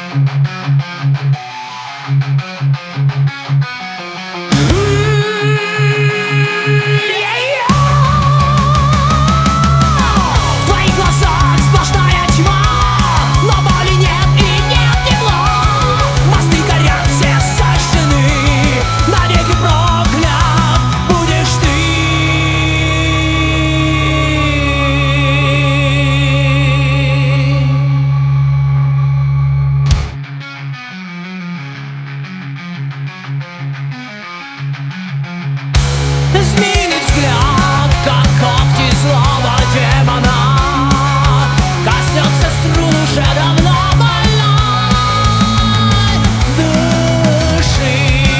Изменит взгляд, как когти злого демона, коснется струн уже давно больной души.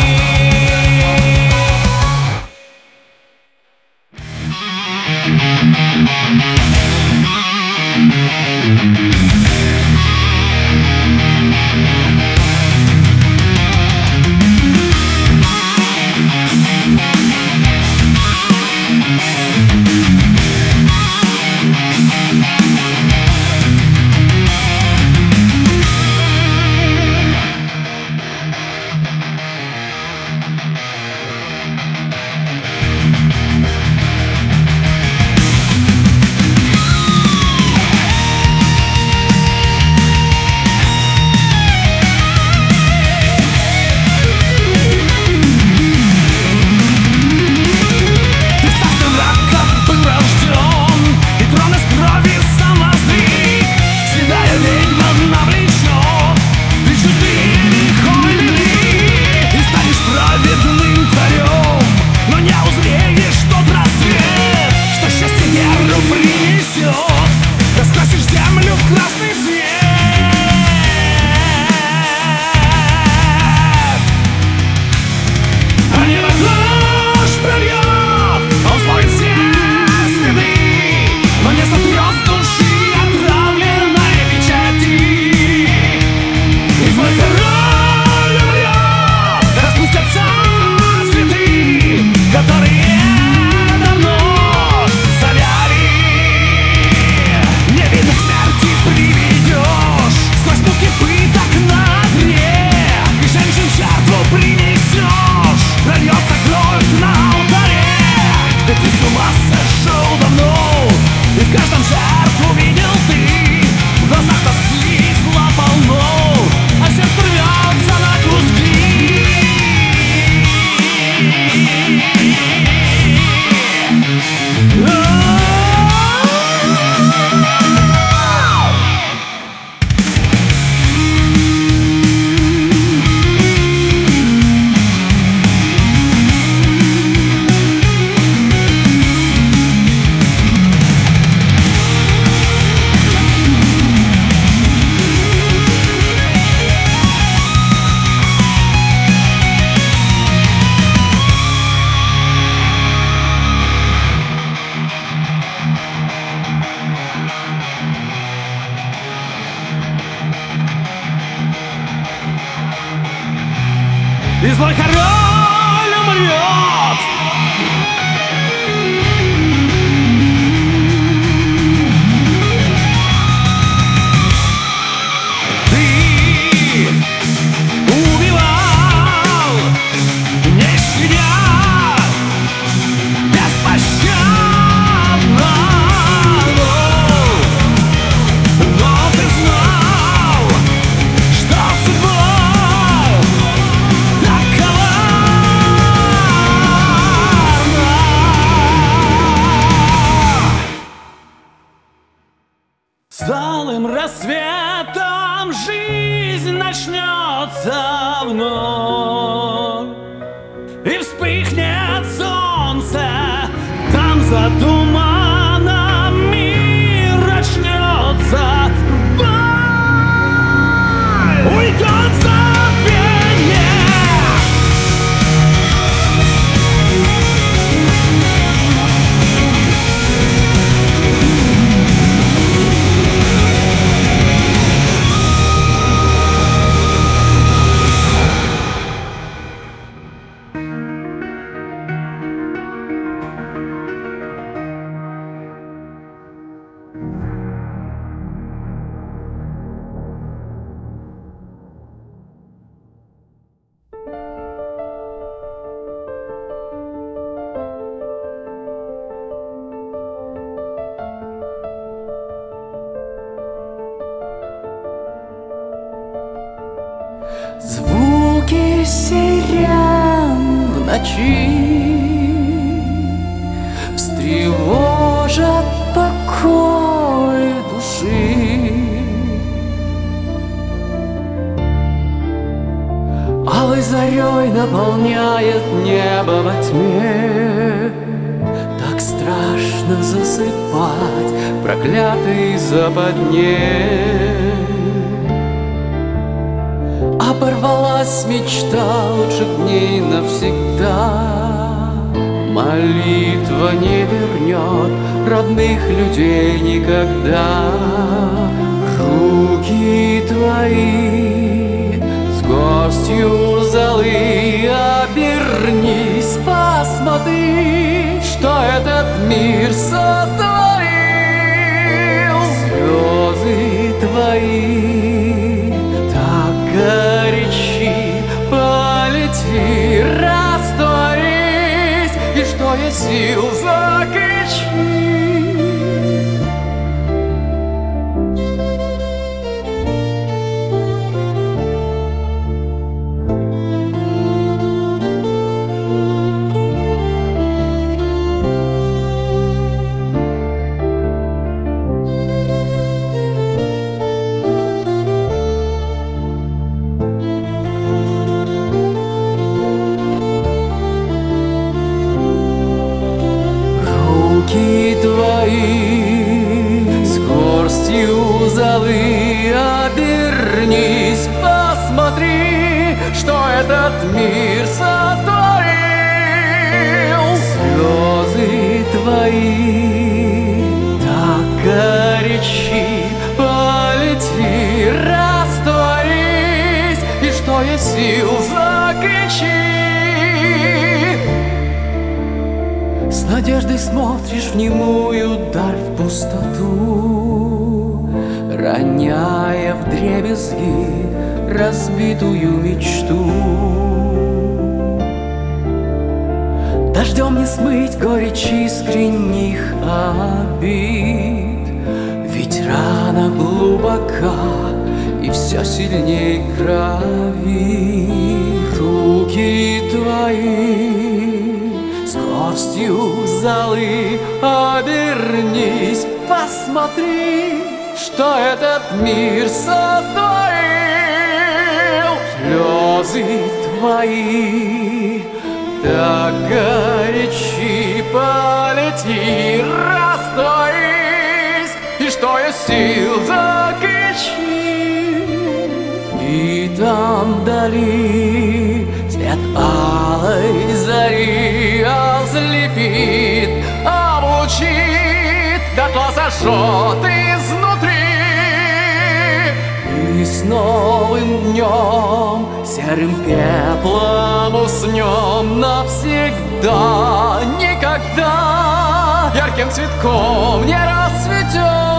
И злой король умрет. Ты убивал, не щадя, беспощадно, но ты знал, что судьба такова. С алым рассветом жизнь начнется вновь, и вспыхнет солнце там за туманом, мир очнется, уйдет забвение. Звуки сирен в ночи встревожат покой души. Алой зарей наполняет небо во тьме. Так страшно засыпать в проклятой западне. Оборвалась мечта лучших дней навсегда. Молитва не вернет родных людей никогда. Руки твои с горстью золы, обернись, посмотри, что этот мир сотворил. Слезы твои так горячи, полети, растворись, и что есть сил, закричи. Руки твои с горстью золы, обернись, посмотри, что этот мир сотворил. Слезы твои так горячи, полети, растворись, и что есть сил, закричи. С надеждой смотришь в немую даль, в пустоту, роняя вдребезги разбитую мечту. Дождем не смыть горечь искренних обид, ведь рана глубока и все сильней крови. Руки твои с горстью золы, обернись, посмотри, что этот мир сотворил. Слезы твои так горячи, полети, растворись, и что есть сил, закричи. И там вдали свет алой зари ослепит, облучит, дотла сожжет изнутри. И с новым днем серым пеплом уснем навсегда. Никогда ярким цветком не расцветем.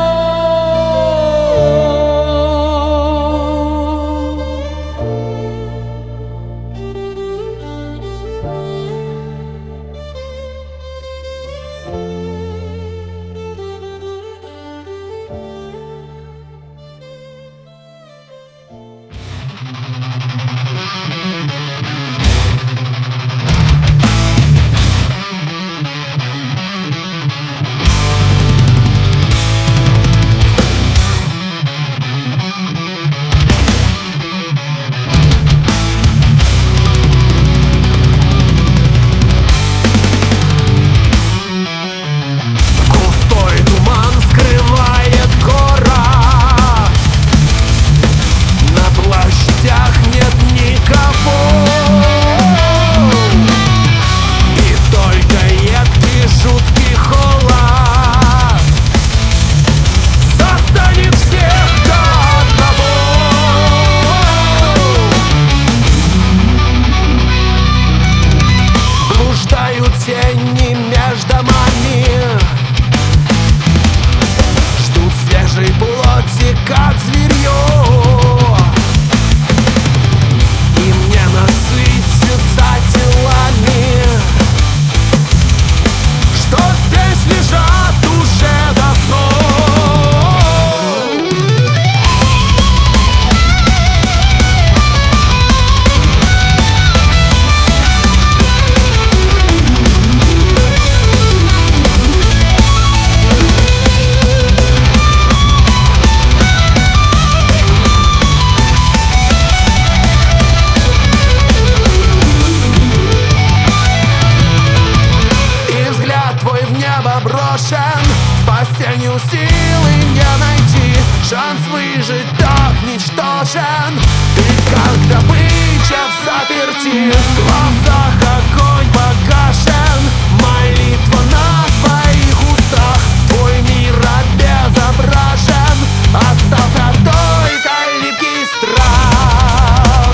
уничтожен. Ты как добыча взаперти, в глазах огонь погашен. Молитва на твоих устах, твой мир обезображен. Остался только липкий страх.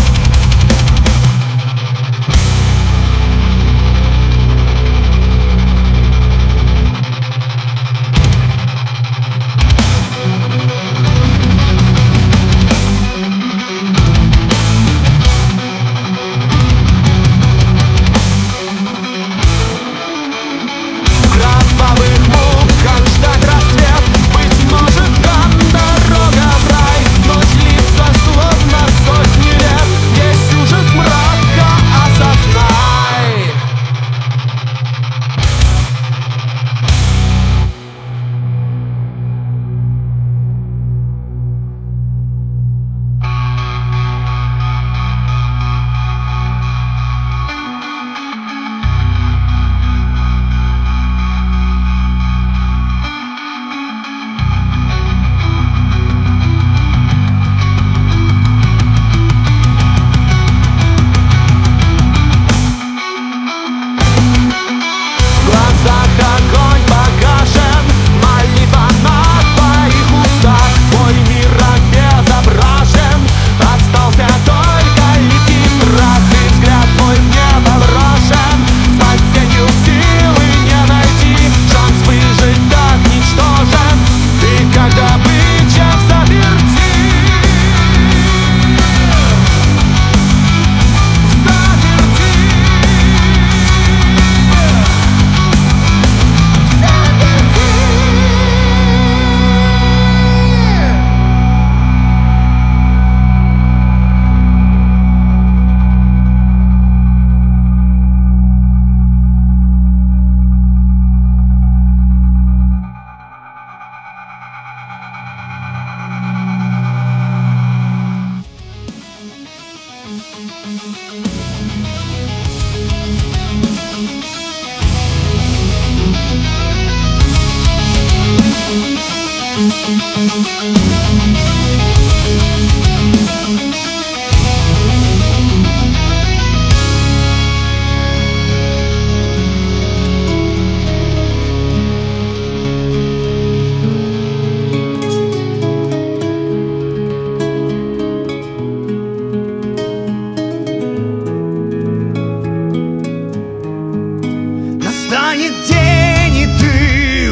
Настанет день, и ты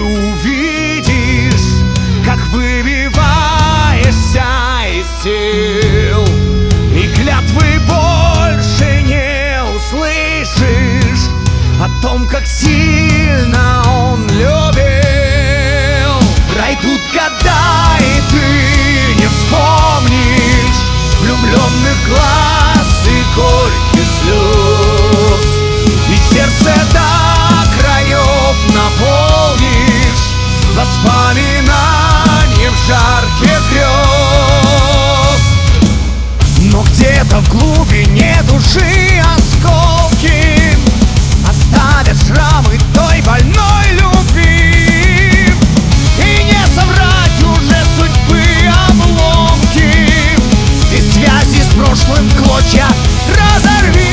увидишь, как выбиваешься из сил, и клятвы больше не услышишь о том, как сильно он любил. Пройдут года, и ты не вспомнишь влюбленных глаз и горьких слез, и сердце до краев наполнишь воспоминанием жарких грез. Но где-то в глубине души осколки оставят шрамы той больной любви, и не собрать уже судьбы обломки. Ты связи с прошлым в клочья разорви.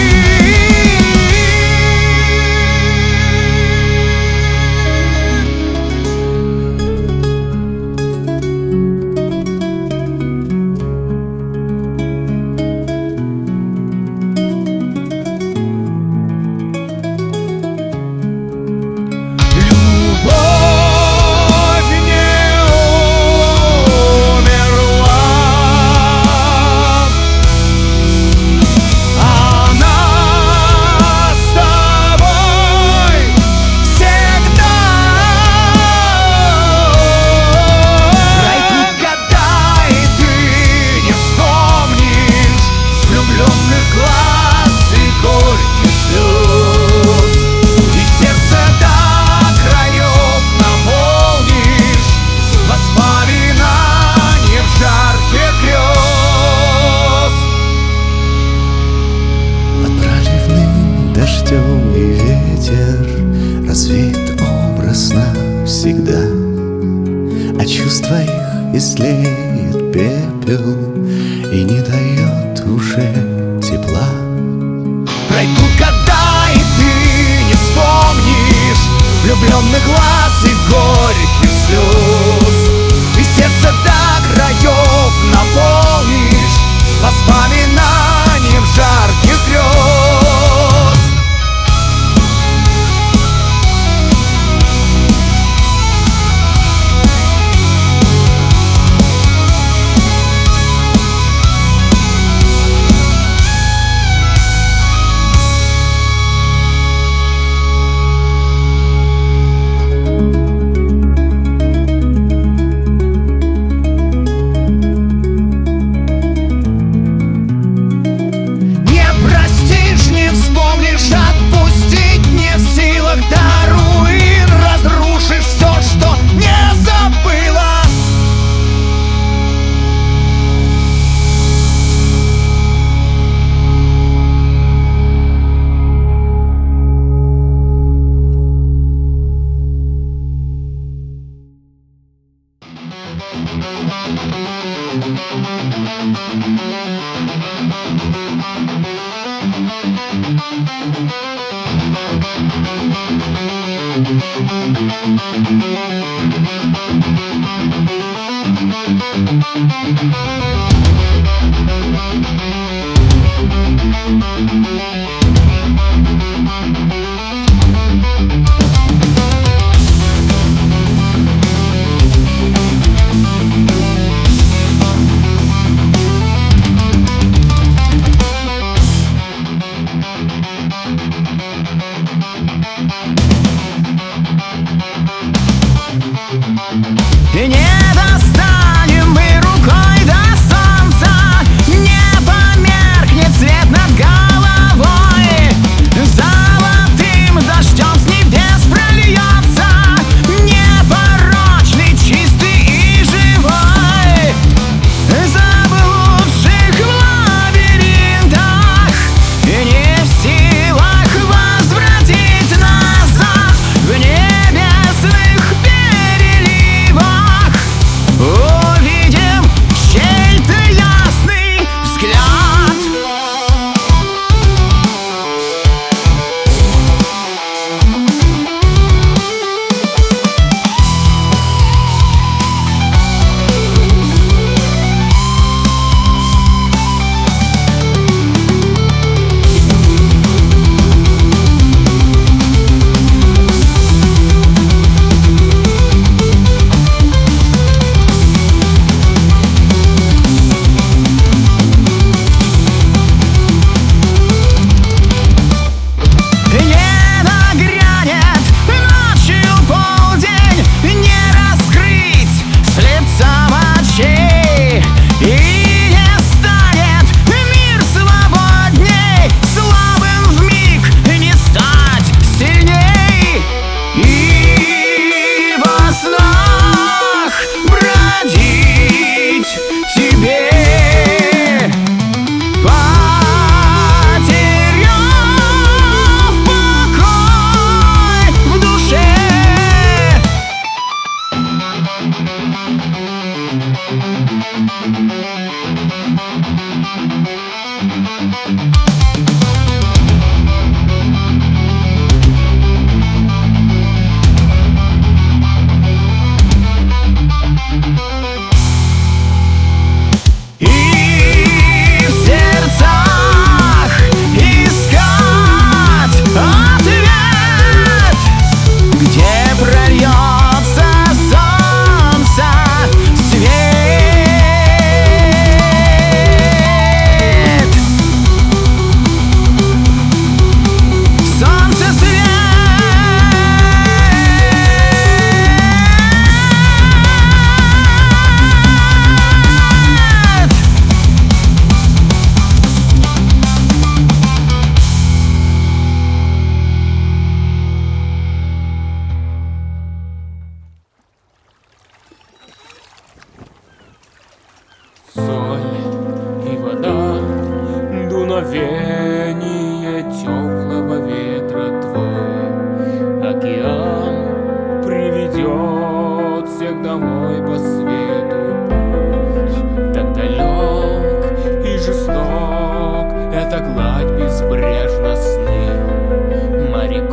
Развеет образ навсегда, а чувства их истлеет пепел. пепел и не дает уже тепла. Пройдут года, и ты не вспомнишь влюбленных глаз и горьких слез, и сердце до краев наполнишь воспоминанием жарких грез. И не достанем мы рукой до солнца, не померкнет свет над головой, золотым дождем с небес прольется, непорочный, чистый и живой. Заблудших в лабиринтах и не в силах возвратить назад в небесных переливах увидим чей-то ясный взгляд. дуновение теплого ветра твой. Океан приведет всех домой по свету путь, так далеко.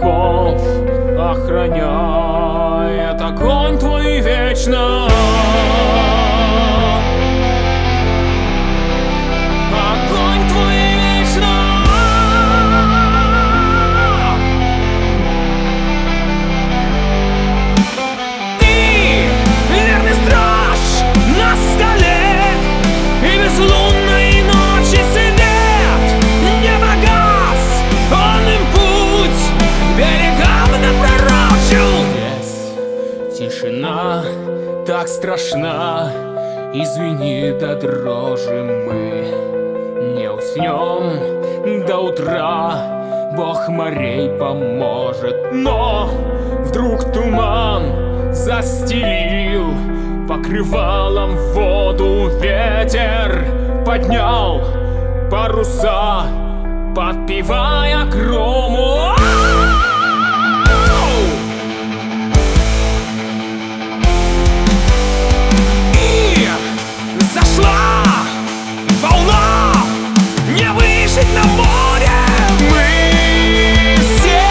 веков охраняет огонь твой вечно. Огонь твой вечно. Ты верный страж на скале, и без лунной ночи свет не погас. Он им путь к берегам напророчил. Здесь тишина так страшна, извини, до дрожи мы не уснем до утра. Бог морей поможет, но вдруг туман застелил покрывалом воду, ветер поднял паруса, подпевая грому. И зашла волна, не выжить на море. Мы все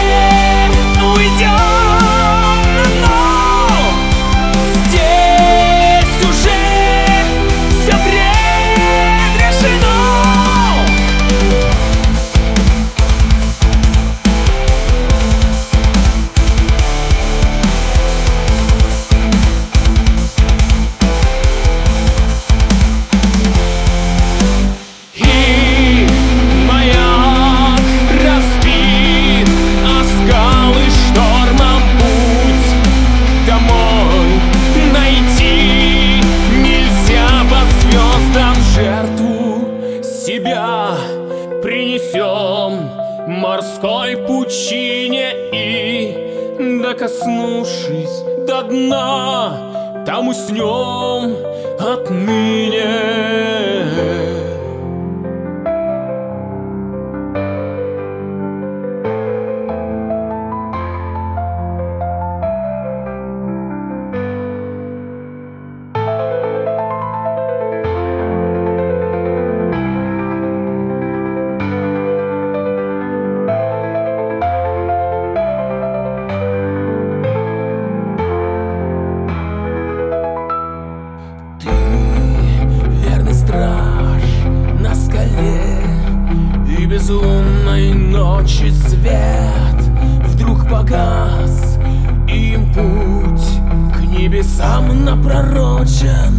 уйдем на дно. Здесь уже все предрешено. И маяк разбит, а скалы штормом путь домой найти нельзя по звездам. Жертву себя принесем морской пучине и, докоснувшись до дна, там уснем отныне. Ты верный страж на скале, и без лунной ночи свет вдруг погас, и им путь к небесам напророчен.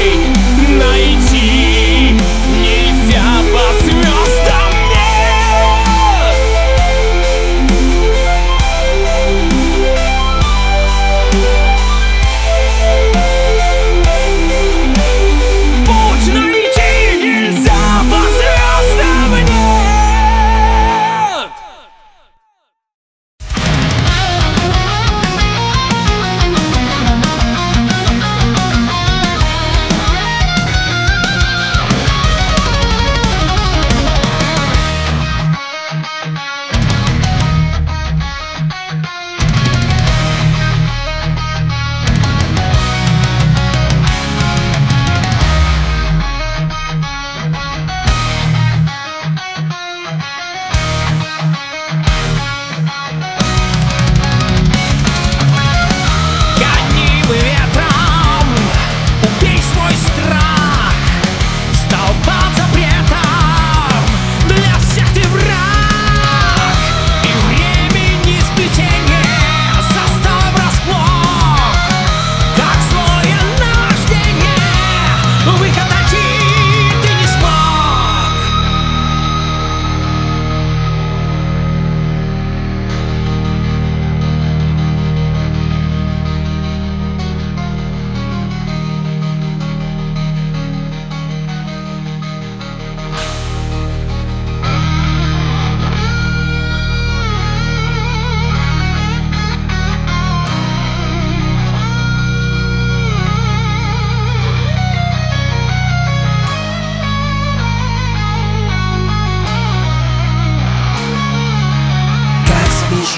Найти нельзя по звездам, нет.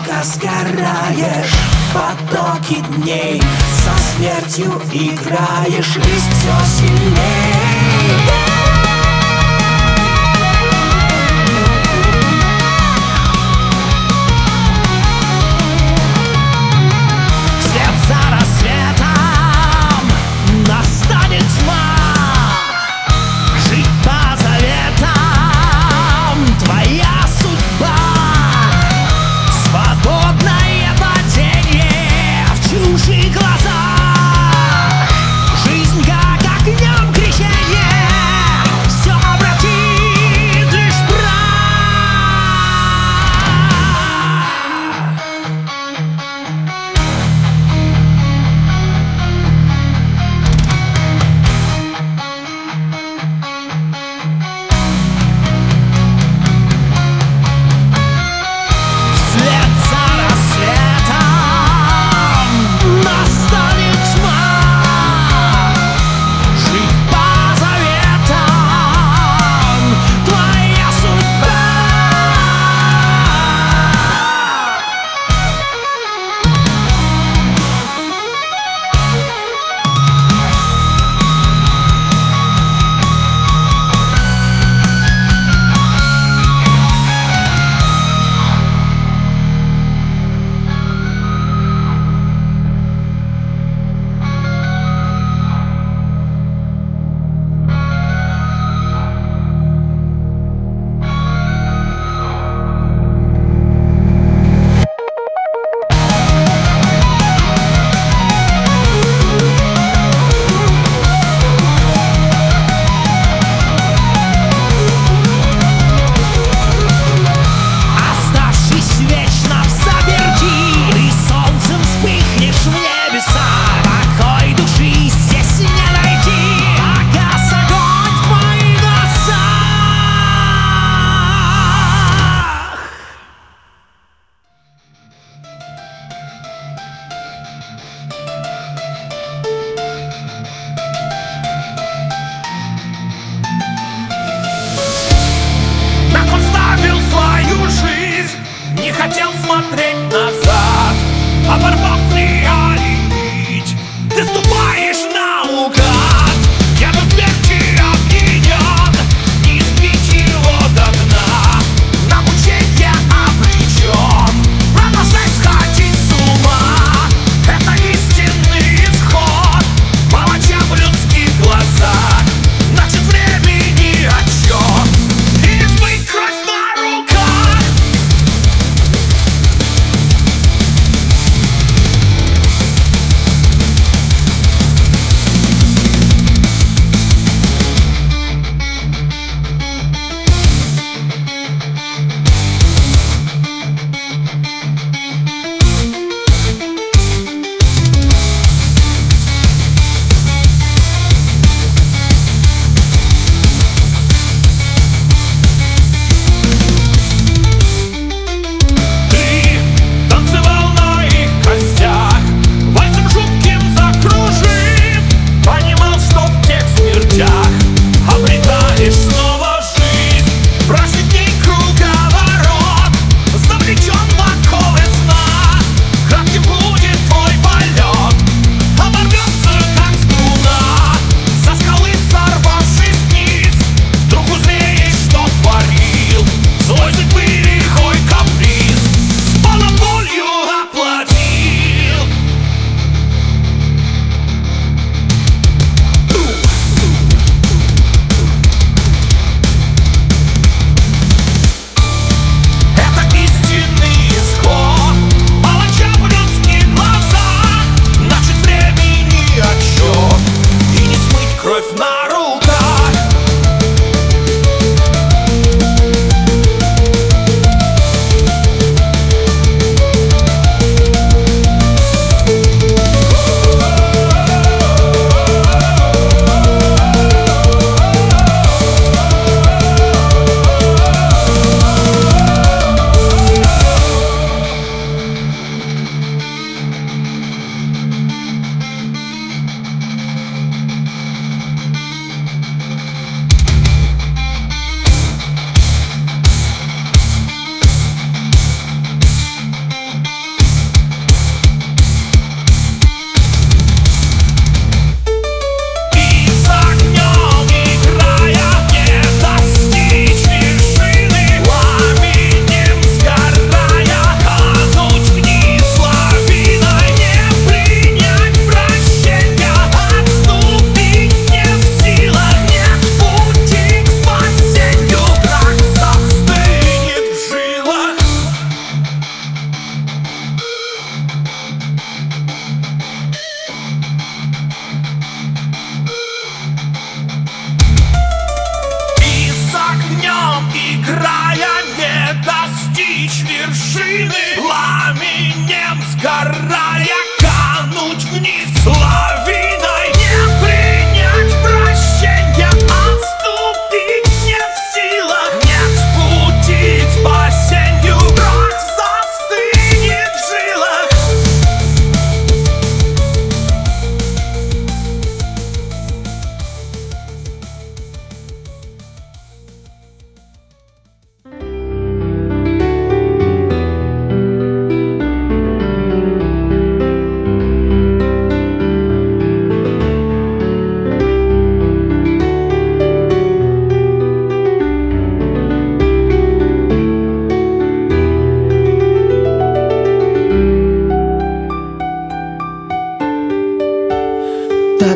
Одиноко сгораешь в потоке дней, со смертью играешь, риск все сильней. Вслед за рассветом настанет тьма, жить по заветам твоя судьба. Свободное падение в чужие глаза, жизнь как огнем крещение,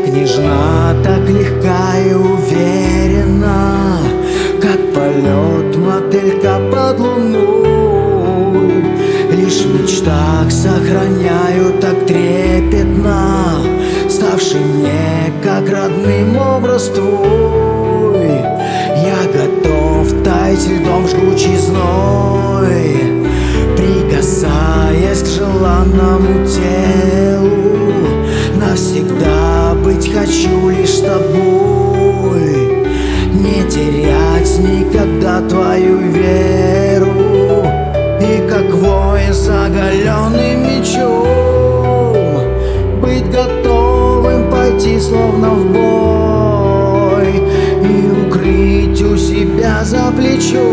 так нежна, так легка и уверена, как полет мотылька под луной. Лишь в мечтах сохраняю так трепетно ставший мне как родным образ твой. Я готов таять льдом в жгучий зной, прикасаясь к желанному телу. Навсегда быть хочу лишь с тобой, не терять никогда твою веру. И как воин с оголенным мечом быть готовым пойти словно в бой и укрыть у себя за плечом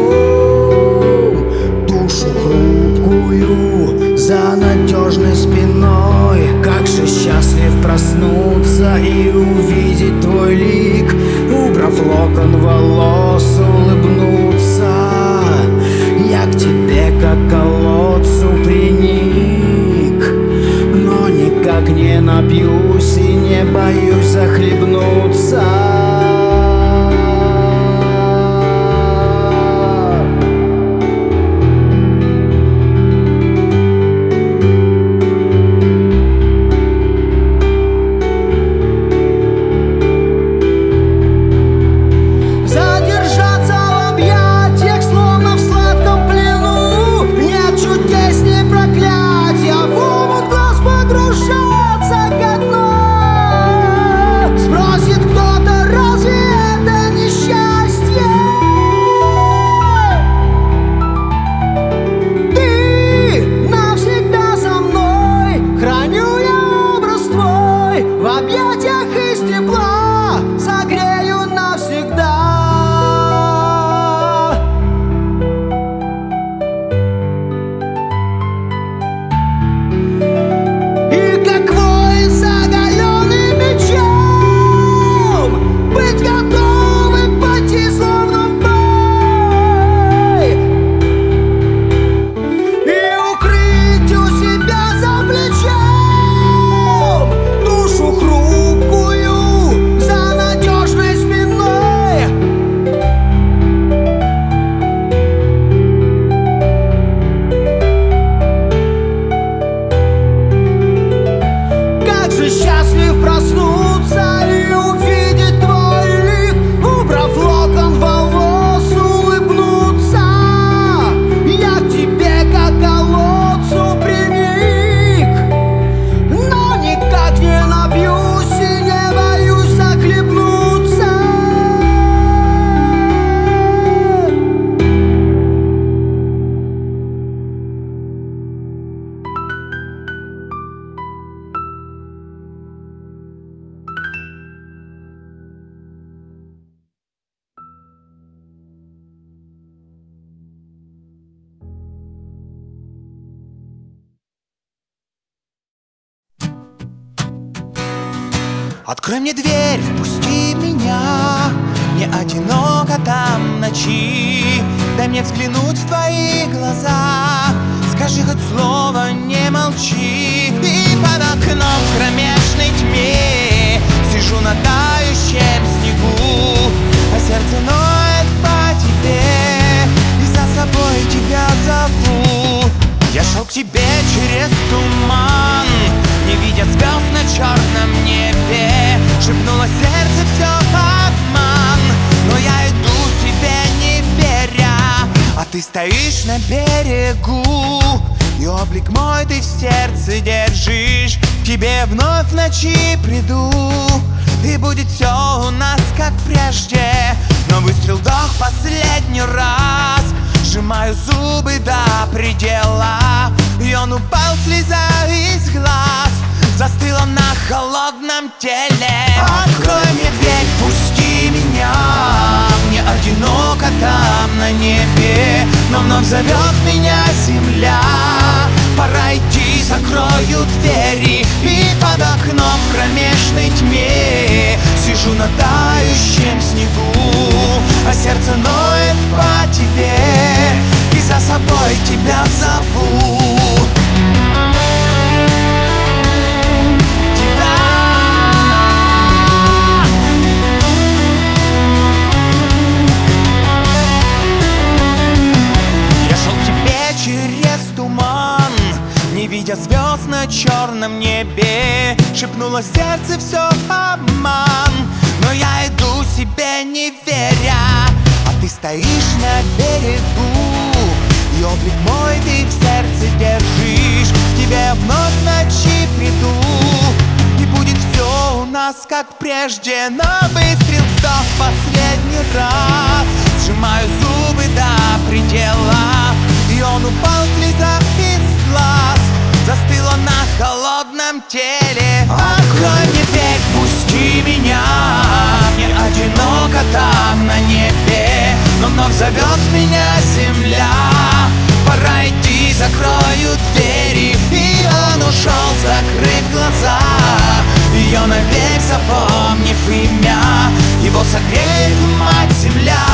душу хрупкую за надежной спиной. Как же счастлив проснуться и увидеть твой лик, убрав локон волос, улыбнуться. Я к тебе как к колодцу приник, но никак не напьюсь и не боюсь захлебнуться. Открой мне дверь, впусти меня, мне одиноко там в ночи. Дай мне взглянуть в твои глаза, скажи хоть слово, не молчи. И под окном в кромешной тьме сижу на тающем снегу, а сердце ноет по тебе, и за собой тебя зову. Я шел к тебе через туман, не видя звезд на черном небе. Шепнуло сердце, все обман, но я иду себе не веря. А ты стоишь на берегу, и облик мой ты в сердце держишь. К тебе вновь в ночи приду, и будет все у нас как прежде. Но выстрел вдох последний раз, сжимаю зубы до предела, и он упал, слеза из глаз, застыла на холодном теле. Открой мне дверь, впусти меня, мне одиноко там на небе, но вновь зовет меня земля. Пора идти, закрою двери, и под окном в кромешной тьме сижу на тающем снегу, а сердце ноет по тебе, и за собой тебя зову. Тебя видя звезд на черном небе, шепнуло сердце: все обман. Но я иду себе не веря, а ты стоишь на берегу, и облик мой ты в сердце держишь. К тебе я вновь в ночи приду, и будет все у нас как прежде. Но выстрел вздох последний раз, сжимаю зубы до предела, и он упал, слеза из глаз, застыла на холодном теле. Открой мне дверь, пусти меня, мне одиноко там на небе, но вновь зовет меня земля. Пора идти, закрою двери, и он ушел, закрыв глаза. Ее навек запомнив имя, его согреет мать земля.